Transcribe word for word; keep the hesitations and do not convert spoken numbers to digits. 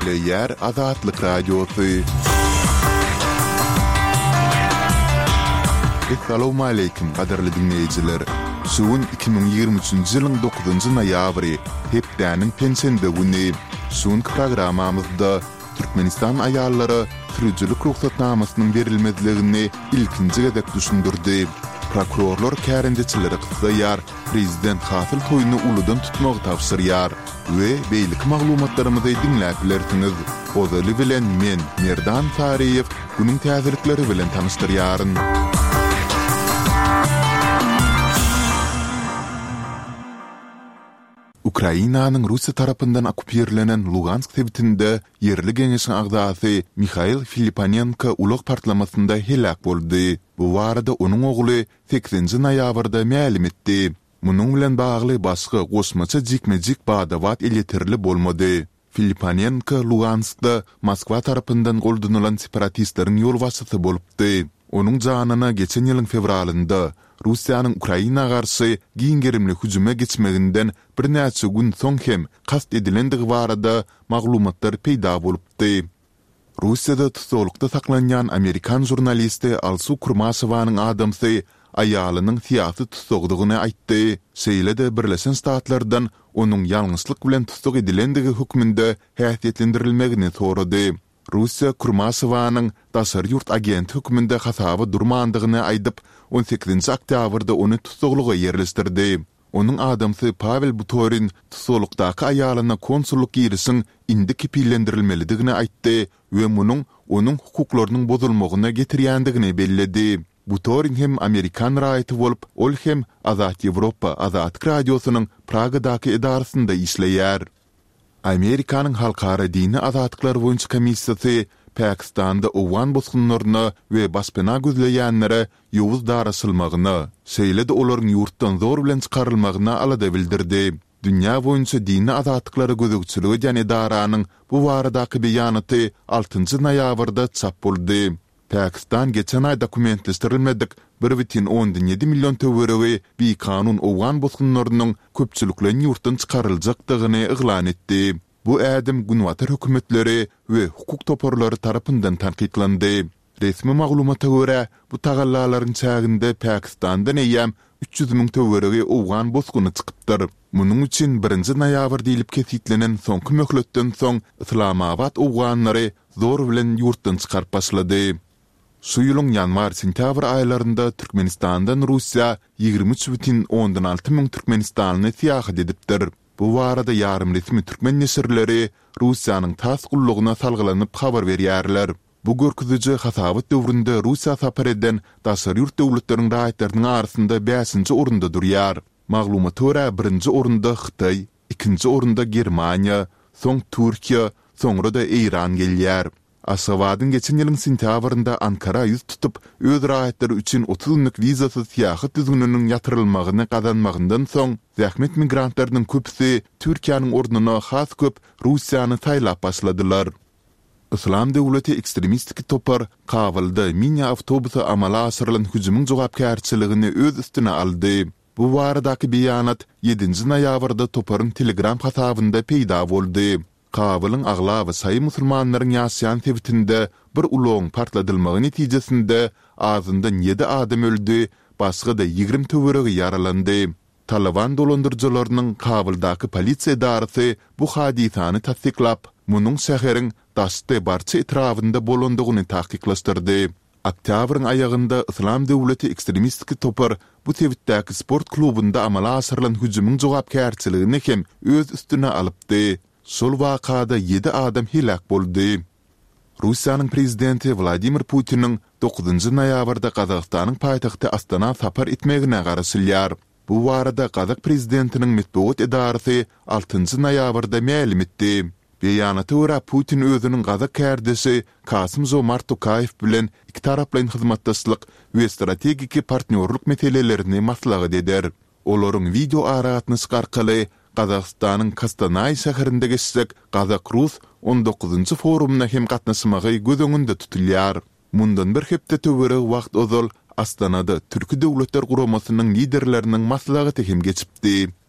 Isleyer Azatlyk Radiosu. Assalamu alaykum qadarly dinleyijiler. Suwun iki ming ýygrimi üçinji ýylyň dokuzunjy noýabry hepdäniň pensende güni. Suwun programamyzda Türkmenistan aýallary türüjülük ruhsatnamasynyň berilmezligini ilkinji gezek düşündirdi. Prokurorlar kärendeçileri kysdaýar, prezident hasyl toýuny uludan tutmagy tapşyrýar we beýlik maglumatlarymyzy dinläp bilersiňiz. Ozaly bilen men Merdan Tariýew günüň täzirlikleri bilen tanystyryaryn. Ukrainanyň Russiýa tarapyndan okupirlenen Lugansk sebitinde yerli geňeşiň agdasy Mikhail Filipanenko ulaq partlamasynda helak boldy. Bu barada onuň ogly seksenji noýabrda ma'lum etdi. Munyň bilen bagly başga goşmaça jikmejik badawat eletirli bolmady. Filipanenko Luganskda Moskwa tarapyndan goldunylan separatistleriň ýol başçysy bolupdy. Onuň janyna geçen ýylyň fevralynda Russiýanyň Ukraina garşy giňgerimli hüjüme geçmeginden bir näçe gün soň hem kast edilendigi barada maglumatlar peýda bolupdy. Russiýada tutulukda saklanýan Amerikan jurnalisti Alsu Kurmasowanyň adamsy aýalynyň siýasy tutugdygyny aýtdy. Şeýle-de Birleşen Ştatlardan onuň ýalňyslyk bilen tutug edilendigi hukmynda häsiýetlendirilmegini sorady. Russiýa Kurmasowanyň daşary ýurt agent hukmynda hasaby durmandygyny aýdyp on sekizinji oktýabrda ony tutuglyga ýerleşdirdi. Onuň adamsy Pavel Butorin tutulukdaky aýalyna konsulluk ýerisiň indi kepillendirilmelidigini aýtdy we munyň onuň hukuklarynyň bozulmagyna getirýändigini bellädi. Butorin hem Amerikan raýaty bolup, ol hem Azat Ýewropa Azat radiosynyň Pragadaky edarasynda işleýär. Amerikanyň halkara dini azatlyklary boýunça komissiýasy Pakistanda owan bosgunlaryna we baspena gözleýänlere ýowuz darasylmagyny, şeýle-de olaryň ýurtdan zor bilen çykarylmagyna alada bildirdi. Dünýä boýunça dini azatlyklary gözegçiligi eden edaranyň bu baradaky beýanaty altynjy noýabrda çap boldy. Pakistan geçen ay dokumentleşdirilmedik bir buçuk yedi milyon töweregi bir kanun owan bosgunlarynyň köpçüliklerini ýurtdan çykaryljakdygyny eglan etdi. Bu ädim günwatar hökümetleri we hukuk toparlary tarapyndan tanqidlandi. Resmi maglumata görä, bu tagallalaryň çäginde Pakistandan eýem üç ýüz miň töweregi owan bosguny çykypdyr. Munyň üçin birinji noýabr diýilip kesitlenen soňky möhletden soň Islamabad owanlary zor bilen ýurtdan çykaryp başlady. Şu ýylyň ýanwar-sentyabr aýlarynda Türkmenistandan Russiýa ýygrimi üç бүтүн ondan alty miň Türkmenistanly syýahat edipdir. Bu barada ýarym resmi türkmen nesirleri Russiýanyň tasgullygyna salgylanyp habar berýärler. Bu görküzüji hasabat döwründe Russiýa sapar eden daşary ýurt döwletleriň raýatlarynyň arasynda beşinji orunda durýar. Maglumata görä birinji orunda Hytaý, ikinji orunda Germaniýa, soň Türkiýa, soňra da Iran gelýär. Aşgabatyň geçen ýylyň sentýabrynda Ankara ýüz tutup öz raýatlary üçin otuz günlük wizasyz syýahat düzgününiň ýatyrylmagyny gazanmagyndan soň zähmet migrantlarynyň köpüsi Türkiýanyň ordunyna has köp Russiýany taýlap başladylar. Islam döwleti ekstremistik topar Kabulda mini awtobusa amala asyrylan hüjümüň jogapkärçiligini öz üstüne aldy. Bu baradaky beýanat ýedinji noýabrda toparyň Telegram hasabynda peýda boldy. Kabul'ın aglawy saý musulmanlaryň ýaşaýan sebitinde bir uloň partladylmagy netijesinde azyndan ýedi adam öldü, başga da ýygrimi töweregi ýaralandy. Taliban dolandyrjylarynyň Kabuldaky polisiýa idarasy bu hadisany tasdiklap, munyň şäheriň Daşty barça etrafynda bolandygyny tahkikleşdirdi. Oktýabryň aýagynda Islam döwleti ekstremistik topar bu sebitdäki sport klubunda amala asyrylan hüjümüň jogapkärçiligini hem öz üstüne alypdy. Sol wakada ýedi adam helak boldy. Russiýanyň prezidenti Vladimir Putiniň dokuzunjy noýabrda Gazagstanyň paýtagty Astana sapar etmegine garaşylýar. Bu barada Gazak prezidentiniň metbuat edarasy altynjy noýabrda ma'lum etdi. Beýanata görä Putin özüniň Gazak kärdesi Kasym-Zomart Tokayew bilen iki taraplyň hyzmatdaşlyk we strategik partnerlik meselelerini maslahat eder. Olaryň video aragatnaşyk arkaly Gazagstanyň Kostanay şäherinde geçsek, Gazak-Rus on dokuzunjy forumuna hem gatnaşmagy göz öňünde tutulýar. Mundan bir hepde töwereg wagt ozal Astanada Türki Döwletler Guramasynyň liderleriniň maslahaty hem geçipdi.